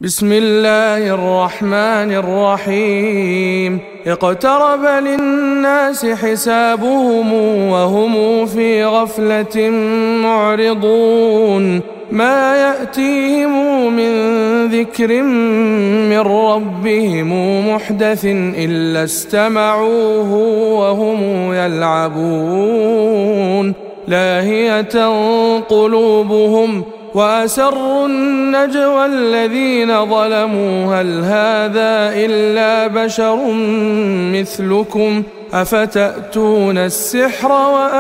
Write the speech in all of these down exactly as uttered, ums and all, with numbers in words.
بسم الله الرحمن الرحيم اقترب للناس حسابهم وهم في غفلة معرضون ما يأتيهم من ذكر من ربهم محدث إلا استمعوه وهم يلعبون لاهية قلوبهم وأسروا النجوى الذين ظلموا هل هذا إلا بشر مثلكم أفتأتون السحر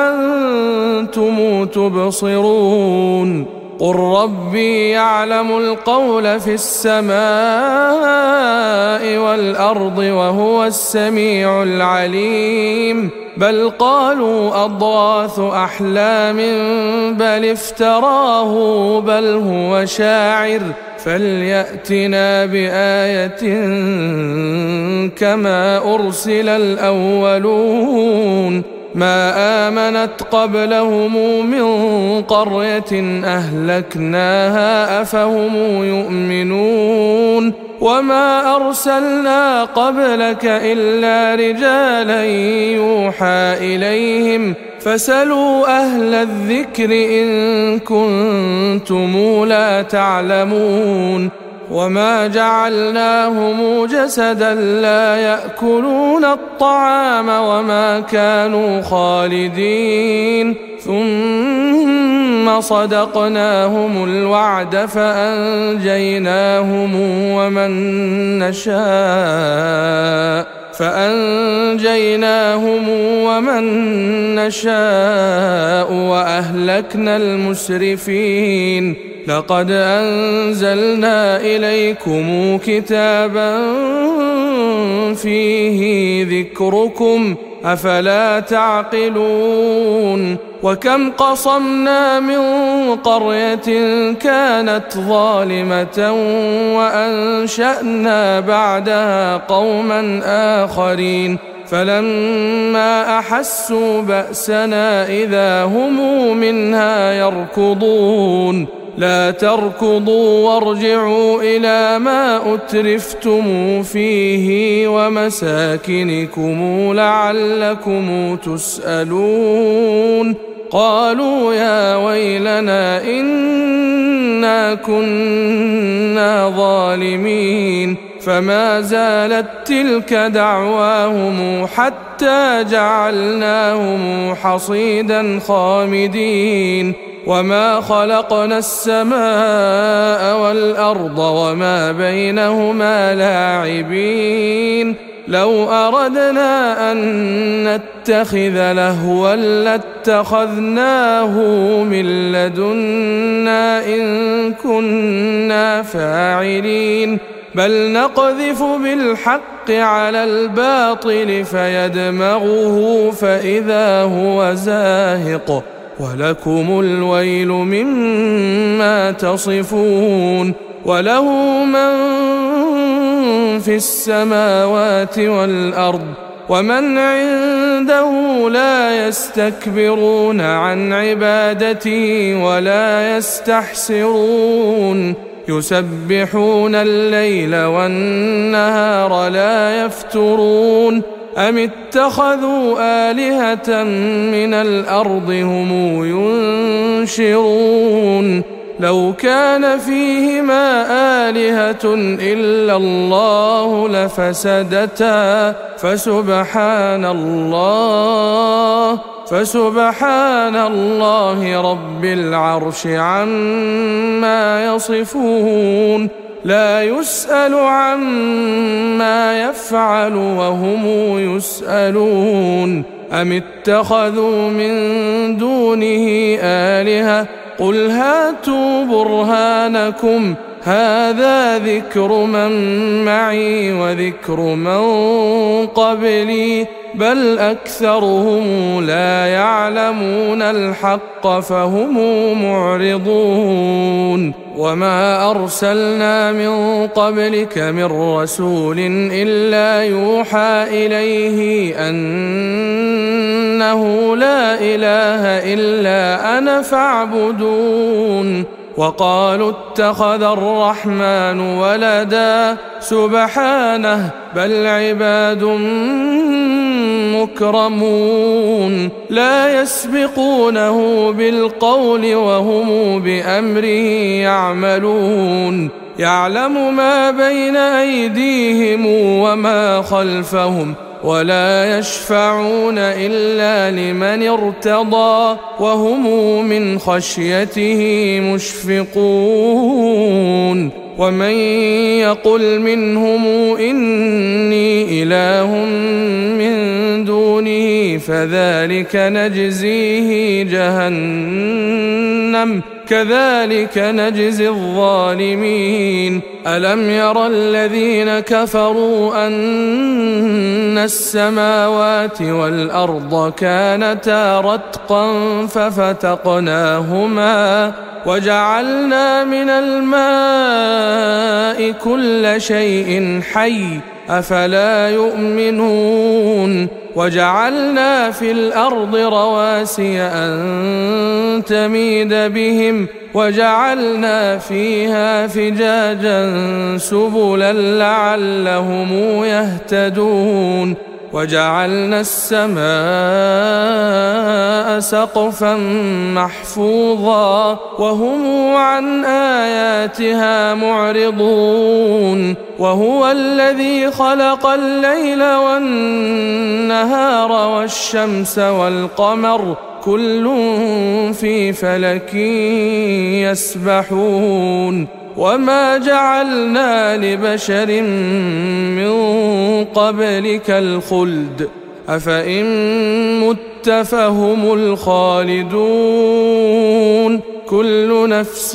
وأنتم تبصرون قل ربي يعلم القول في السماء والأرض وهو السميع العليم بل قالوا أضغاث أحلام بل افتراه بل هو شاعر فليأتنا بآية كما أرسل الأولون ما آمنت قبلهم من قرية أهلكناها أفهم يؤمنون وما أرسلنا قبلك إلا رجالا يوحى إليهم فسلوا أهل الذكر إن كنتم لا تعلمون وما جعلناهم جسدا لا يأكلون الطعام وما كانوا خالدين ثم صدقناهم الوعد فأنجيناهم ومن نشاء فأنجيناهم ومن نشاء وأهلكنا المسرفين لقد أنزلنا إليكم كتابا فيه ذكركم أفلا تعقلون وكم قصمنا من قرية كانت ظالمة وأنشأنا بعدها قوما آخرين فلما أحسوا بأسنا إذا هم منها يركضون لا تركضوا وارجعوا إلى ما أترفتم فيه ومساكنكم لعلكم تسألون قالوا يا ويلنا إنا كنا ظالمين فما زالت تلك دعواهم حتى جعلناهم حصيدا خامدين وما خلقنا السماء والأرض وما بينهما لاعبين لو أردنا أن نتخذ لهوا لاتخذناه من لدنا إن كنا فاعلين بل نقذف بالحق على الباطل فيدمغه فإذا هو زاهق ولكم الويل مما تصفون وله من في السماوات والأرض ومن عنده لا يستكبرون عن عبادته ولا يستحسرون يسبحون الليل والنهار لا يفترون أم اتخذوا آلهة من الأرض هم ينشرون لو كان فيهما آلهة إلا الله لفسدتا فسبحان الله فسبحان الله رب العرش عما يصفون لا يسأل عما يفعل وهم يسألون أم اتخذوا من دونه آلهة قل هاتوا برهانكم هذا ذكر من معي وذكر من قبلي بل أكثرهم لا يعلمون الحق فهم معرضون وما أرسلنا من قبلك من رسول إلا يوحى إليه أنه لا إله إلا أنا فاعبدون وقالوا اتخذ الرحمن ولدا سبحانه بل عباد مكرمون لا يسبقونه بالقول وهم بأمره يعملون يعلم ما بين أيديهم وما خلفهم ولا يشفعون إلا لمن ارتضى وهم من خشيته مشفقون ومن يقل منهم إني إله من دونه فذلك نجزيه جهنم كذلك نجزي الظالمين ألم ير الذين كفروا أن السماوات والأرض كانتا رتقا ففتقناهما وجعلنا من الماء كل شيء حي أفلا يؤمنون وجعلنا في الأرض رواسي أن تميد بهم وجعلنا فيها فجاجا سبلا لعلهم يهتدون وجعلنا السماء سقفا محفوظا وهم عن آياتها معرضون وهو الذي خلق الليل والنهار والشمس والقمر كل في فلك يسبحون وما جعلنا لبشر من قبلك الخلد أفإن مت فهم الخالدون كل نفس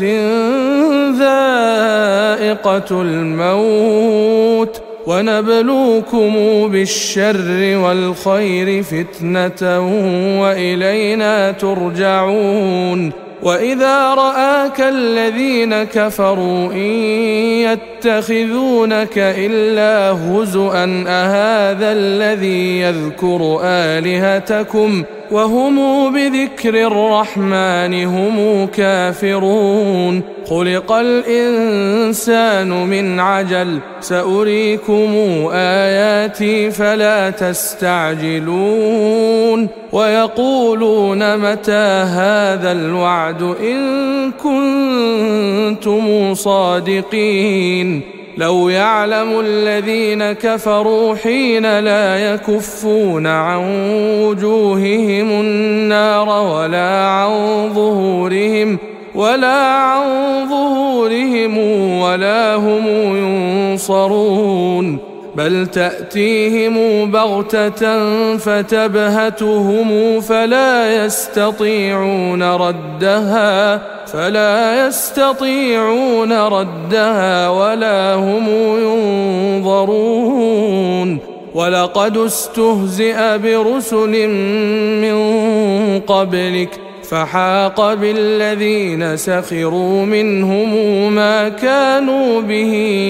ذائقة الموت ونبلوكم بالشر والخير فتنة وإلينا ترجعون وإذا رآك الذين كفروا إن يتخذونك إلا هزؤا أهذا الذي يذكر آلهتكم وهم بذكر الرحمن هم كافرون خلق الإنسان من عجل سأريكم آياتي فلا تستعجلون ويقولون متى هذا الوعد إن كنتم صادقين لو يعلم الذين كفروا حين لا يكفون عن وجوههم النار ولا عن ظهورهم ولا عن ظهورهم ولا هم ينصرون بل تأتيهم بغتة فتبهتهم فلا يستطيعون ردها فلا يستطيعون ردها ولا هم ينظرون ولقد استهزئ برسل من قبلك فحاق بالذين سخروا منهم ما كانوا به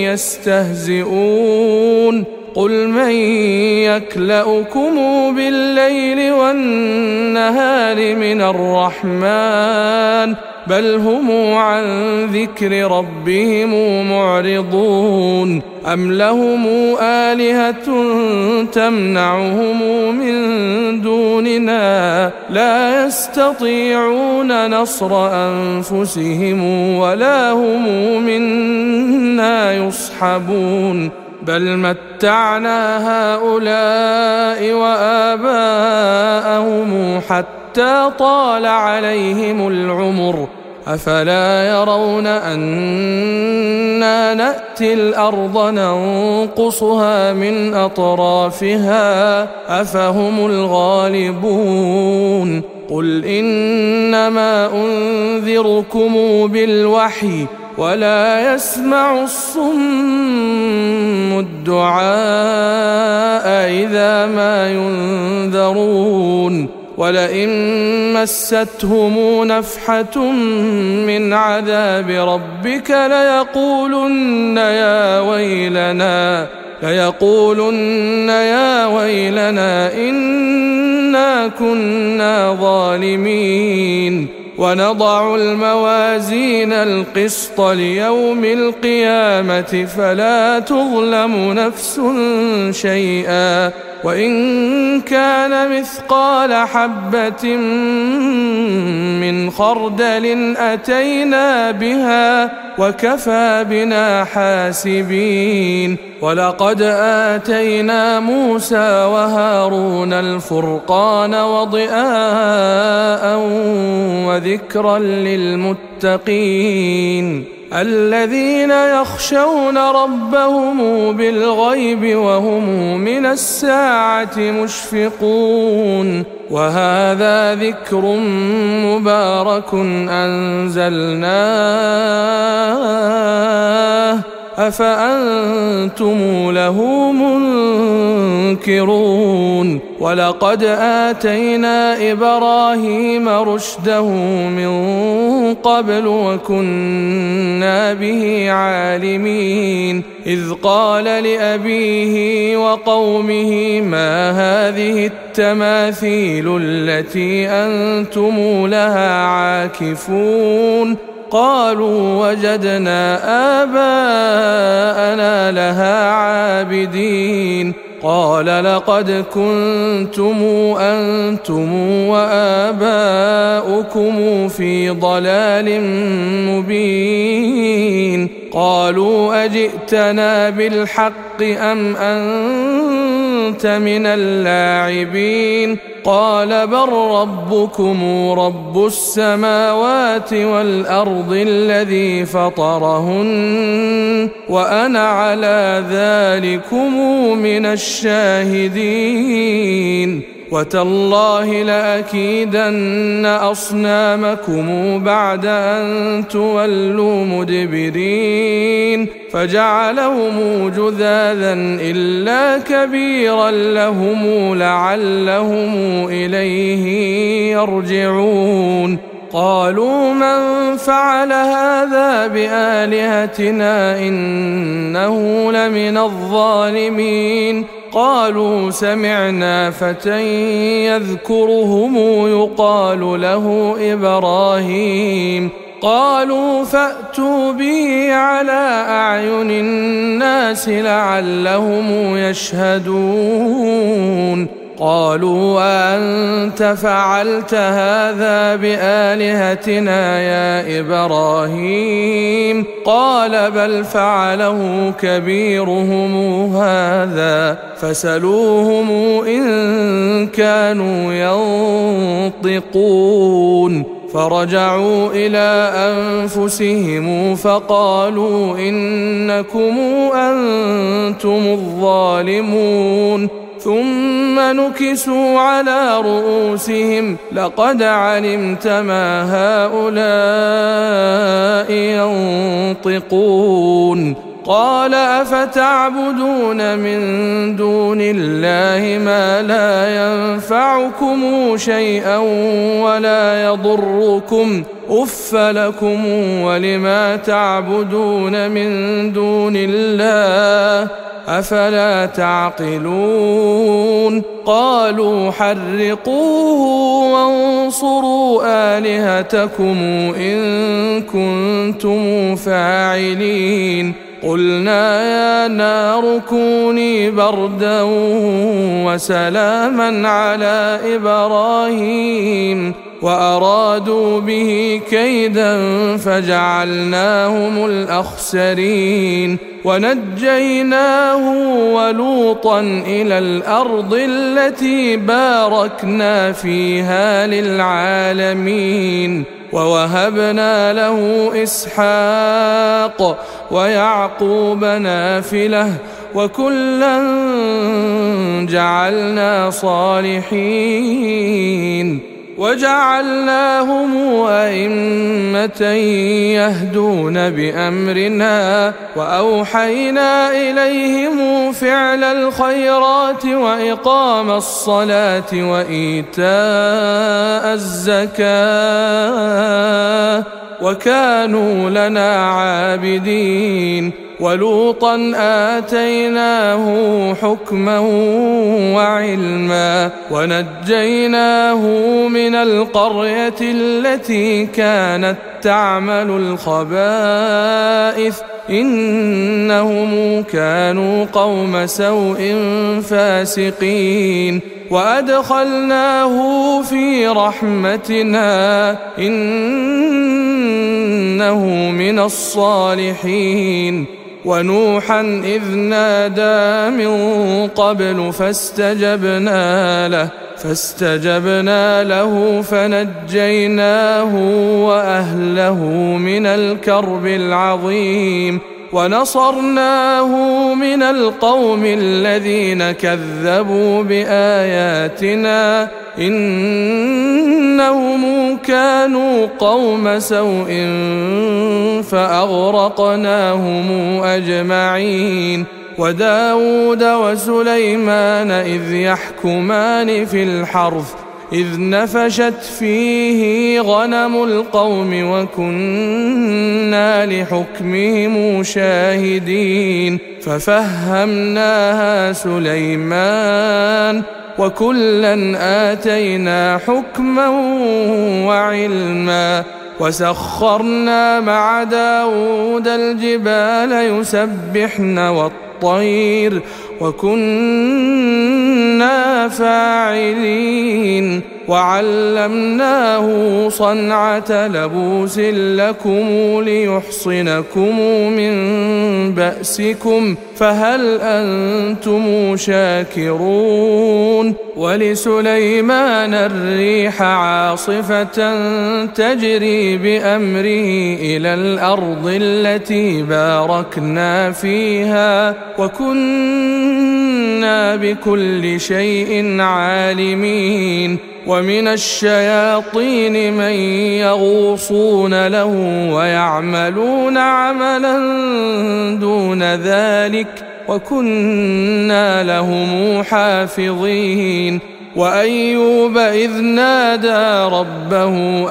يستهزئون قل من يكلؤكم بالليل والنهار من الرحمن بل هم عن ذكر ربهم معرضون أم لهم آلهة تمنعهم من دوننا لا يستطيعون نصر أنفسهم ولا هم منا يصحبون بل متعنا هؤلاء وآباءهم حتى طال عليهم العمر أفلا يرون أنا نأتي الأرض ننقصها من أطرافها أفهم الغالبون قل إنما أنذركم بالوحي ولا يسمع الصم الدعاء إذا ما ينذرون ولئن مستهم نفحة من عذاب ربك ليقولن يا ويلنا ليقولن يا ويلنا إنا كنا ظالمين ونضع الموازين القسط ليوم القيامة فلا تظلم نفس شيئا وإن كان مثقال حبة من خردل أتينا بها وكفى بنا حاسبين ولقد آتينا موسى وهارون الفرقان وضياء وذكرا للمتقين الذين يخشون ربهم بالغيب وهم من الساعة مشفقون وهذا ذكر مبارك أنزلناه أفأنتم له منكرون ولقد آتينا إبراهيم رشده من قبل وكنا به عالمين إذ قال لأبيه وقومه ما هذه التماثيل التي أنتم لها عاكفون قالوا وجدنا آباءنا لها عابدين قال لقد كنتم أنتم وآباؤكم في ضلال مبين قالوا أجئتنا بالحق أم أنت من اللاعبين قال بل ربكم رب السماوات والأرض الذي فطرهن وأنا على ذلكم من الشاهدين وتالله لأكيدن أصنامكم بعد أن تولوا مدبرين فجعلهم جذاذا إلا كبيرا لهم لعلهم إليه يرجعون قالوا من فعل هذا بآلهتنا إنه لمن الظالمين قالوا سمعنا فتى يذكرهم يقال له إبراهيم قالوا فأتوا به على أعين الناس لعلهم يشهدون قالوا أنت فعلت هذا بآلهتنا يا إبراهيم قال بل فعله كبيرهم هذا فسلوهم إن كانوا ينطقون فرجعوا إلى أنفسهم فقالوا إنكم أنتم الظالمون ثم نكسوا على رؤوسهم لقد علمت ما هؤلاء ينطقون قال أفتعبدون من دون الله ما لا ينفعكم شيئا ولا يضركم أف لكم ولما تعبدون من دون الله أفلا تعقلون قالوا حرقوه وانصروا آلهتكم إن كنتم فاعلين قلنا يا نار كوني بردا وسلاما على إبراهيم وأرادوا به كيدا فجعلناهم الأخسرين ونجيناه ولوطا إلى الأرض التي باركنا فيها للعالمين ووهبنا له إسحاق ويعقوب نافلة وكلا جعلنا صالحين وجعلناهم أئمة يهدون بأمرنا وأوحينا إليهم فعل الخيرات وإقام الصلاة وإيتاء الزكاة وكانوا لنا عابدين. ولوطا آتيناه حكما وعلما ونجيناه من القرية التي كانت تعمل الخبائث إنهم كانوا قوم سوء فاسقين. وأدخلناه في رحمتنا إنه من الصالحين. ونوحا إذ نادى من قبل فاستجبنا له فاستجبنا له فنجيناه وأهله من الكرب العظيم ونصرناه من القوم الذين كذبوا بآياتنا إنهم كانوا قوم سوء فأغرقناهم أجمعين. وداود وسليمان إذ يحكمان في الحرث إذ نفشت فيه غنم القوم وكنا لحكمهم شاهدين ففهمناها سليمان وكلا آتينا حكما وعلما. وسخرنا مع داود الجبال يسبحن والطير وكنا فاعلين. وعلمناه صنعة لبوس لكم ليحصنكم من بأسكم فهل أنتم شاكرون. ولسليمان الريح عاصفة تجري بأمره إلى الأرض التي باركنا فيها وكنا بكل شيء عالمين. ومن الشياطين من يغوصون له ويعملون عملا دون ذلك وكنا لهم حافظين. وأيوب إذ نادى ربه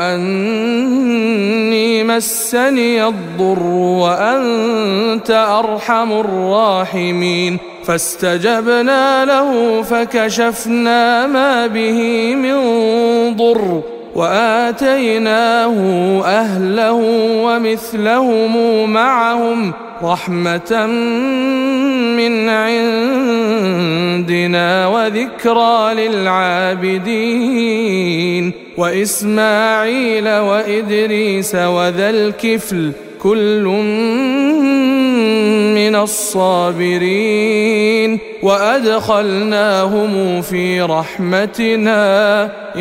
أني مسني الضر وأنت أرحم الراحمين فاستجبنا له فكشفنا ما به من ضر وآتيناه أهله ومثلهم معهم رحمة من عندنا وذكرى للعابدين. وإسماعيل وإدريس وذا الكفل كل من الصابرين وأدخلناهم في رحمتنا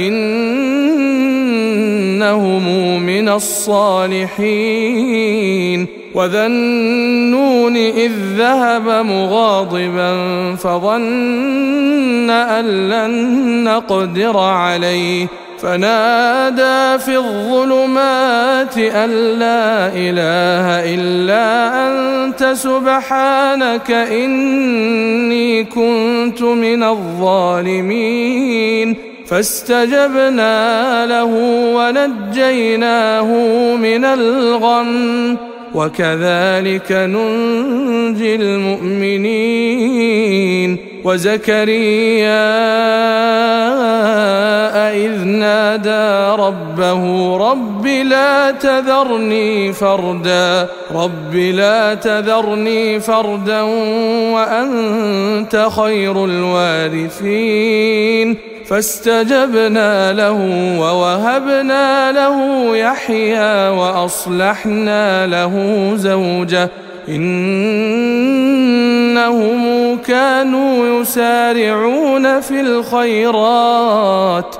إنهم من الصالحين. وذا النون إذ ذهب مغاضبا فظن أن لن نقدر عليه فنادى في الظلمات أن لا إله إلا أنت سبحانك إني كنت من الظالمين فاستجبنا له ونجيناه من الغم وكذلك ننجي المؤمنين. وزكريا إذ نادى ربه رب لا تذرني فردا رب لا تذرني فردا وأنت خير الوارثين فاستجبنا له ووهبنا له يحيى وأصلحنا له زوجه إنهم كانوا يسارعون في الخيرات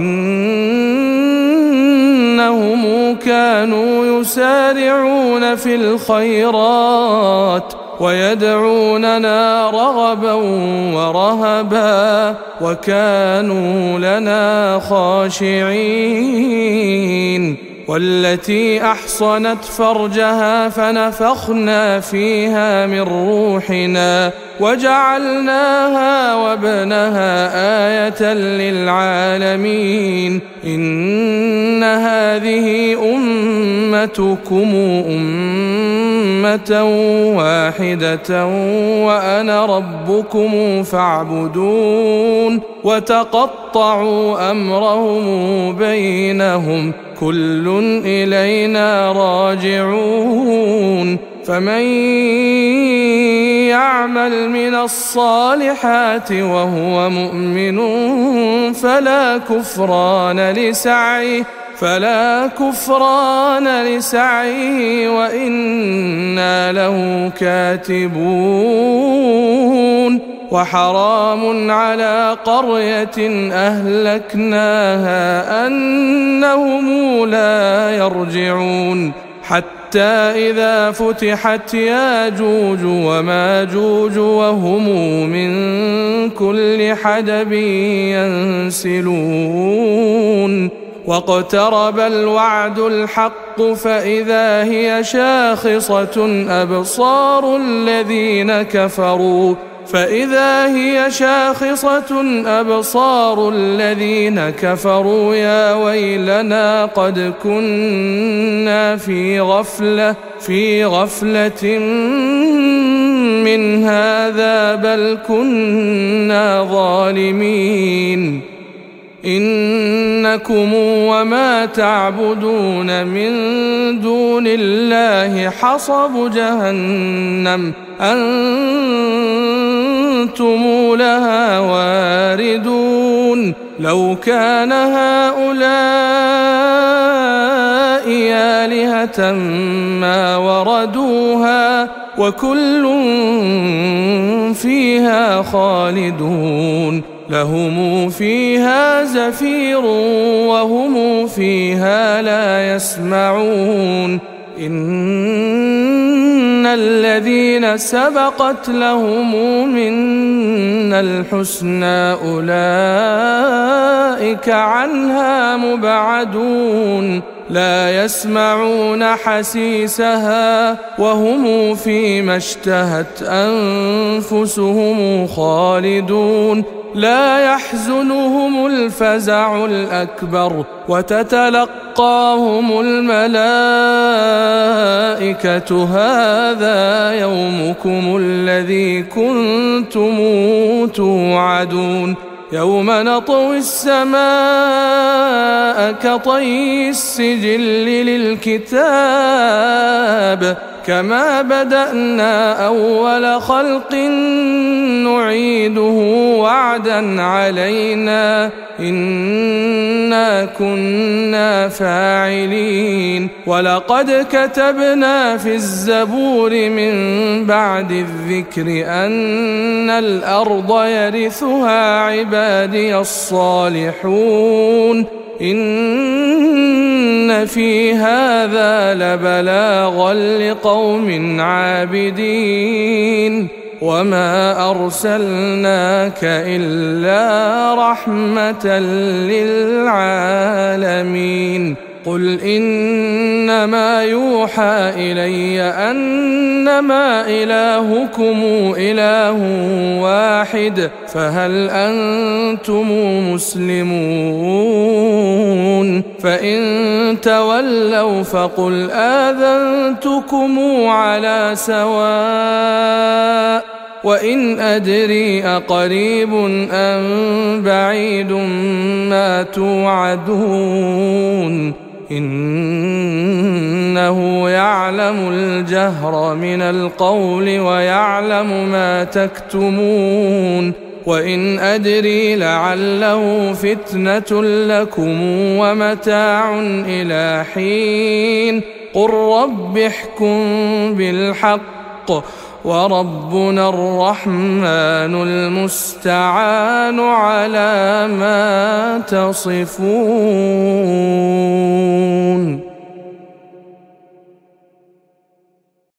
إنهم كانوا يسارعون في الخيرات ويدعوننا رغبا ورهبا وكانوا لنا خاشعين. والتي أحصنت فرجها فنفخنا فيها من روحنا وجعلناها وابنها آية للعالمين إن هذه أمتكم أمة واحدة وأنا ربكم فاعبدون وتقطعوا أمرهم بينهم كل إلينا راجعون فمن يعمل من الصالحات وهو مؤمن فلا كفران لسعيه فلا كفران لسعيه وإنا له كاتبون وحرام على قرية أهلكناها أنهم لا يرجعون حتى إذا فتحت ياجوج وماجوج وهم من كل حدب ينسلون واقترب الوعد الحق فإذا هي شاخصة أبصار الذين كفروا فإذا هي شاخصة أبصار الذين كفروا يا ويلنا قد كنا في غفلة في غفلة من هذا بل كنا ظالمين إنكم وما تعبدون من دون الله حصب جهنم أنتم لها واردون لو كان هؤلاء آلهة ما وردوها وكل فيها خالدون لهم فيها زفير وهم فيها لا يسمعون إن الذين سبقت لهم منا الحسنى أولئك عنها مبعدون لا يسمعون حسيسها وهم فيما اشتهت أنفسهم خالدون لا يحزنهم الفزع الأكبر وتتلقاهم الملائكة هذا يومكم الذي كنتم توعدون يوم نطوي السماء كطي السجل للكتاب كما بدأنا أول خلق نعيده وعدا علينا إنا كنا فاعلين ولقد كتبنا في الزبور من بعد الذكر أن الأرض يرثها عبادي الصالحون إن في هذا لبلاغا لقوم عابدين وما أرسلناك إلا رحمة للعالمين قل إنما يوحى إلي أنما إلهكم إله واحد فهل أنتم مسلمون فإن تولوا فقل آذنتكم على سواء وإن أدري أقريب أم بعيد ما توعدون إنه يعلم الجهر من القول ويعلم ما تكتمون وإن أدري لعله فتنة لكم ومتاع إلى حين قل رب احكم بالحق وربنا الرحمن المستعان على ما تصفون.